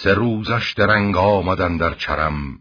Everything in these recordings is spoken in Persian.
3 روزش درنگ آمدن در چرم،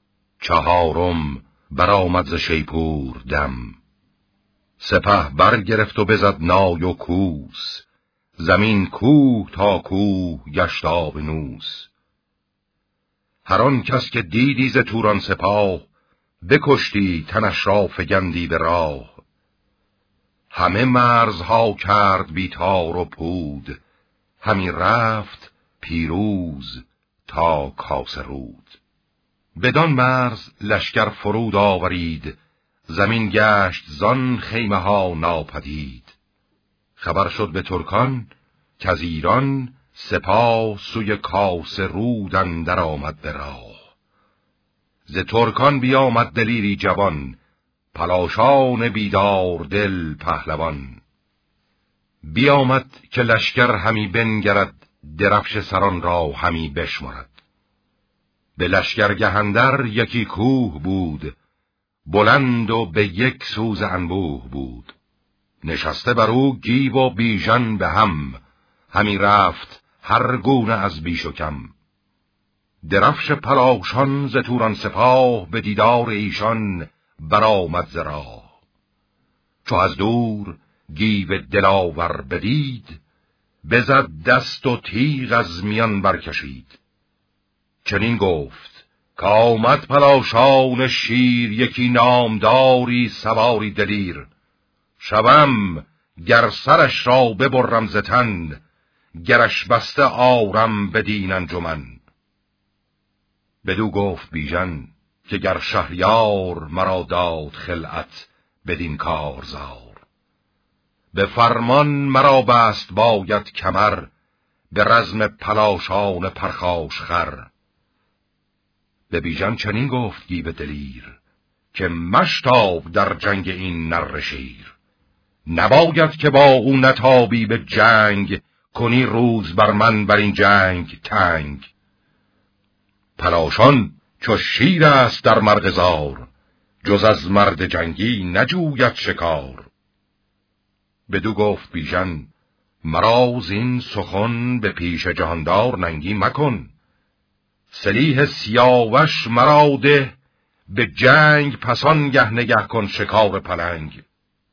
4 برآمد ز شیپور دم. سپه برگرفت و بزد نای و کوس، زمین کوه تا کوه گشت آبنوس. هر آن کس که دیدی ز توران سپاه، بکشتی تنش را فگندی به راه. همه مرزها کرد بی تار و پود، همی رفت پیروز تا کاسرود. بدان مرز لشکر فرود آورید، زمین گشت زان خیمه ها ناپدید. خبر شد به ترکان که از ایران سپاه سوی کاسرود اندر آمد به راه. ز ترکان بیامد دلیری جوان، پلاشان بیدار دل پهلوان. بیامد که لشکر همی بنگرد، درفش سران را همی بشمرد. به لشکرگه اندر یکی کوه بود، بلند و به یک سوز انبوه بود. نشسته بر او گیو و بیژن به هم، همی رفت هر گونه از بیش و کم. درفش پلاشان ز توران سپاه، به دیدار ایشان برآمد ز راه. چو از دور گیو دلاور بدید، بزد دست و تیغ از میان برکشید. چنین گفت که آمد پلاشان شیر، یکی نامداری سواری دلیر. شوم گر سرش را ببرم ز تن، گرش بسته آرم بدین انجمن. بدو گفت بیژن که گر شهریار، مرا داد خلعت بدین کارزار. به فرمان مرا بست باید کمر، به رزم پلاشان پرخاش خر. به بیژن چنین گفت گیو دلیر، که مشتاب در جنگ این نره شیر. نباید که با او نتابی به جنگ، کنی روز بر من بر این جنگ تنگ. پلاشان چو شیر است در مرغزار، جز از مرد جنگی نجوید شکار. بدو گفت بیژن مرا زین سخن، به پیش جهاندار ننگی مکن. سلیح سیاوش مرا ده، به جنگ پسان گه نگه کن شکار پلنگ.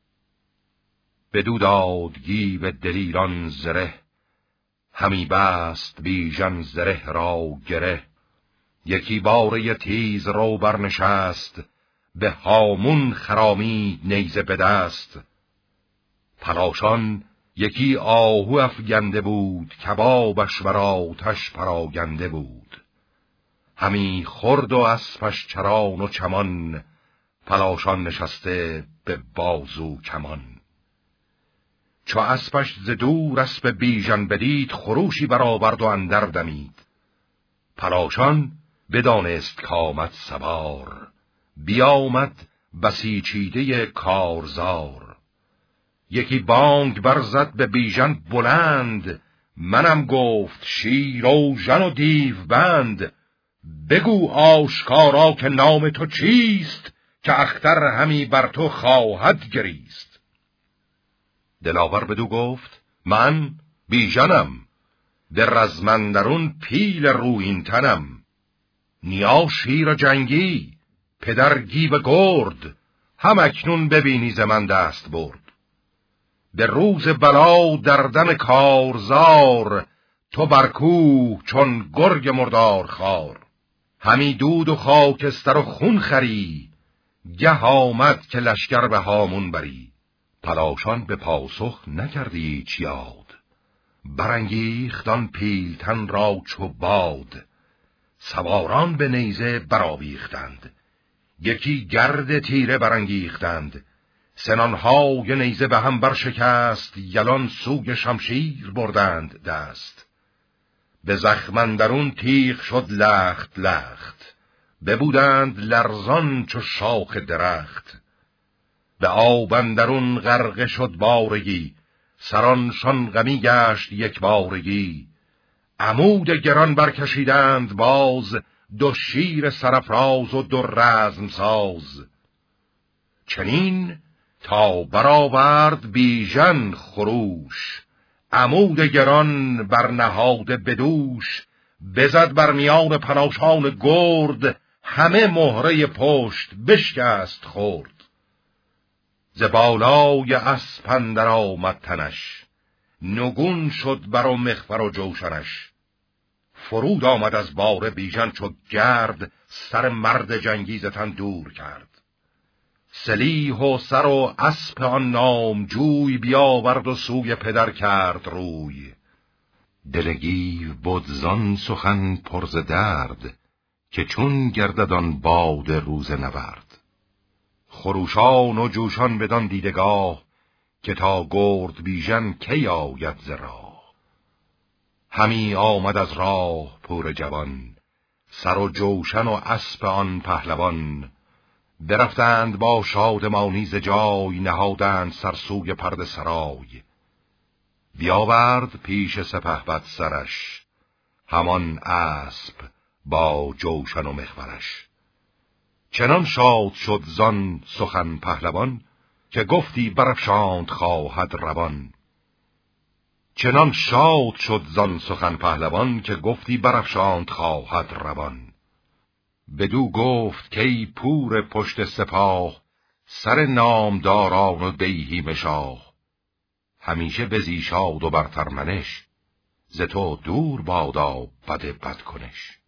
بدو داد گیو دلیران زره، همی بست بیژن زره را گره. یکی باره تیز رو برنشست، به هامون خرامید نیزه به دست. پلاشان یکی آهو افگنده بود، کبابش بر آتش پراگنده بود. همی خورد و اسپش چران و چمان، پلاشان نشسته به بازو کمان. چو اسپش ز دور اسپ بیژن بدید، خروشی برآورد و اندر دمید. پلاشان بدانست کآمد سوار، بیامد بسیچیده کارزار. یکی بانگ برزد به بیژن بلند، منم گفت شیر و ژن و دیو بند. بگو آشکارا که نام تو چیست، که اختر همی بر تو خواهد گریست. دلاور بدو گفت من بیژنم، در رزمندرون پیل رویین تنم. نیا شیر جنگی پدر گیو گرد، هم اکنون ببینی ز من دست برد. به روز بلا در دم کارزار، تو بر کوه چون گرگ مردار خار. همی دود و خاکستر و خون خری، گه آمد که لشکر به هامون بری. پلاشان به پاسخ نکردی هیچ یاد، برانگیختان پیلتن را چو باد. سواران به نیزه برآویختند، یکی گرد تیره برانگیختند. سنانهای نیزه به هم برشکست، یلان سوی شمشیر بردند دست. به زخم اندرون تیغ شد لخت لخت، ببودند لرزان چو شاخ درخت. به آب اندرون غرقه شد بارگی، سرانشان غمی گشت یک بارگی. عمود گران برکشیدند باز، 2 شیر سرافراز و 2 رزم ساز. چنین تا برآورد بیژن خروش، عمود گران برنهاده بدوش. بزد بر میان پناشان گرد، همه مهره پشت بشکست خورد. ز بالای اسپ اندر آمد تنش، نگون شد بر و مغفر و جوشنش. فرود آمد از باره بیژن چو گرد، سر مرد جنگی ز تن دور کرد. سلیح و سر و اسپ آن نامجوی، بیاورد و سوی پدر کرد روی. دل گیو بد زان سخن پر ز درد، که چون گردد آن باد روز نبرد. خروشان و جوشان بدان دیدگاه، که تا گرد بیژن کی آید ز راه. همی آمد از راه پور جوان، سر و جوشن و اسپ آن پهلوان. برفتند با شادمانی ز جای، نهادند سر سوی پرده سرای. بیاورد پیش سپهبد سرش، همان اسپ با جوشن و مخورش. چنان شاد شد زان سخن پهلوان، که گفتی برافشاند خواهد روان. چنان شاد شد زان سخن پهلوان، که گفتی برافشاند خواهد روان. بدو گفت که ای پور پشت سپاه، سر نامداران و دیهیم شاه. همیشه بزی شاد و برتر منش، ز تو دور بادا بد بد کنش.